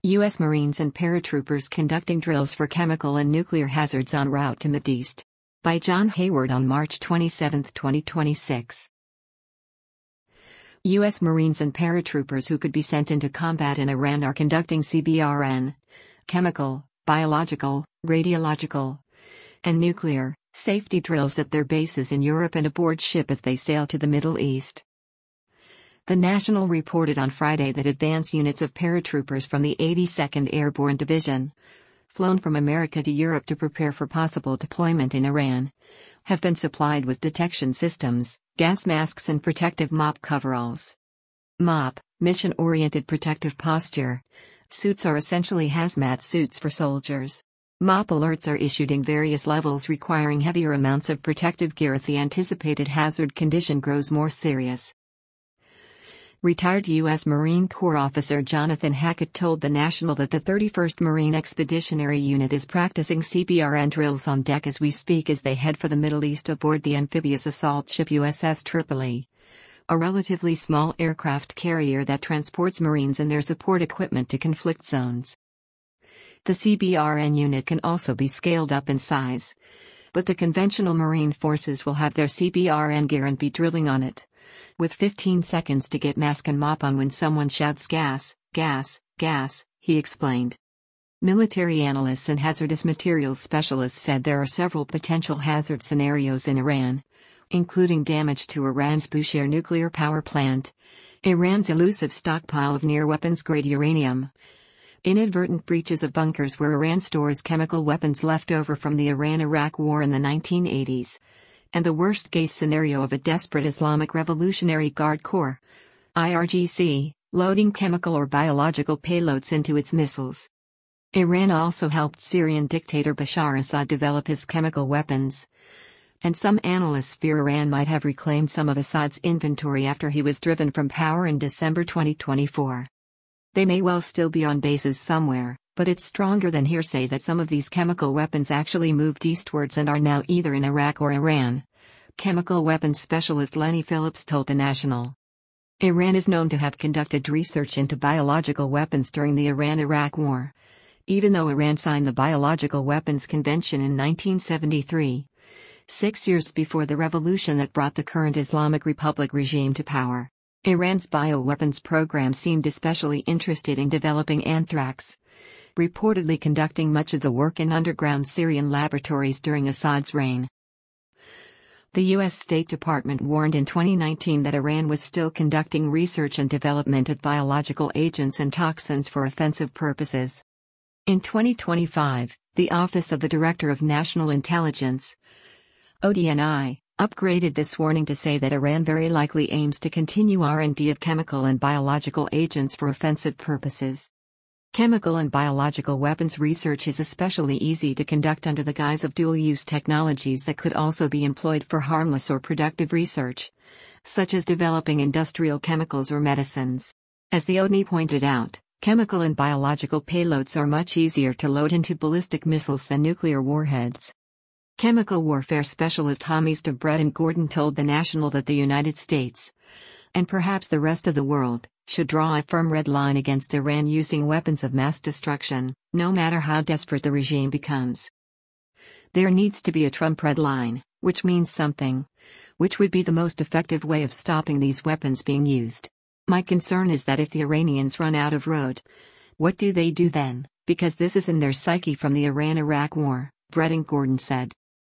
U.S. Marines and paratroopers conducting drills for chemical and nuclear hazards en route to Mideast. By John Hayward on March 27, 2026. U.S. Marines and paratroopers who could be sent into combat in Iran are conducting CBRN, chemical, biological, radiological, and nuclear safety drills at their bases in Europe and aboard ship as they sail to the Middle East. The National reported on Friday that advance units of paratroopers from the 82nd Airborne Division, flown from America to Europe to prepare for possible deployment in Iran, have been supplied with detection systems, gas masks and protective MOP coveralls. MOP, mission-oriented protective posture, suits are essentially hazmat suits for soldiers. MOP alerts are issued in various levels requiring heavier amounts of protective gear as the anticipated hazard condition grows more serious. Retired U.S. Marine Corps officer Jonathan Hackett told The National that the 31st Marine Expeditionary Unit is practicing CBRN drills on deck as we speak as they head for the Middle East aboard the amphibious assault ship USS Tripoli, a relatively small aircraft carrier that transports Marines and their support equipment to conflict zones. The CBRN unit can also be scaled up in size, but the conventional Marine forces will have their CBRN gear and be drilling on it, with 15 seconds to get mask and MOP on when someone shouts gas, gas, gas, he explained. Military analysts and hazardous materials specialists said there are several potential hazard scenarios in Iran, including damage to Iran's Bushehr nuclear power plant, Iran's elusive stockpile of near-weapons-grade uranium, inadvertent breaches of bunkers where Iran stores chemical weapons left over from the Iran-Iraq War in the 1980s, and the worst-case scenario of a desperate Islamic Revolutionary Guard Corps, IRGC, loading chemical or biological payloads into its missiles. Iran also helped Syrian dictator Bashar Assad develop his chemical weapons, and some analysts fear Iran might have reclaimed some of Assad's inventory after he was driven from power in December 2024. They may well still be on bases somewhere, but it's stronger than hearsay that some of these chemical weapons actually moved eastwards and are now either in Iraq or Iran, chemical weapons specialist Lenny Phillips told The National. Iran is known to have conducted research into biological weapons during the Iran-Iraq War, even though Iran signed the Biological Weapons Convention in 1973, 6 years before the revolution that brought the current Islamic Republic regime to power. Iran's bioweapons program seemed especially interested in developing anthrax, reportedly conducting much of the work in underground Syrian laboratories during Assad's reign. The U.S. State Department warned in 2019 that Iran was still conducting research and development of biological agents and toxins for offensive purposes. In 2025, the Office of the Director of National Intelligence, ODNI, upgraded this warning to say that Iran very likely aims to continue R&D of chemical and biological agents for offensive purposes. Chemical and biological weapons research is especially easy to conduct under the guise of dual-use technologies that could also be employed for harmless or productive research, such as developing industrial chemicals or medicines. As the ODNI pointed out, chemical and biological payloads are much easier to load into ballistic missiles than nuclear warheads. Chemical warfare specialist Hamista Breton-Gordon told The National that the United States, and perhaps the rest of the world, should draw a firm red line against Iran using weapons of mass destruction, no matter how desperate the regime becomes. There needs to be a Trump red line, which means something, which would be the most effective way of stopping these weapons being used. My concern is that if the Iranians run out of road, what do they do then, because this is in their psyche from the Iran-Iraq War, Breton-Gordon said.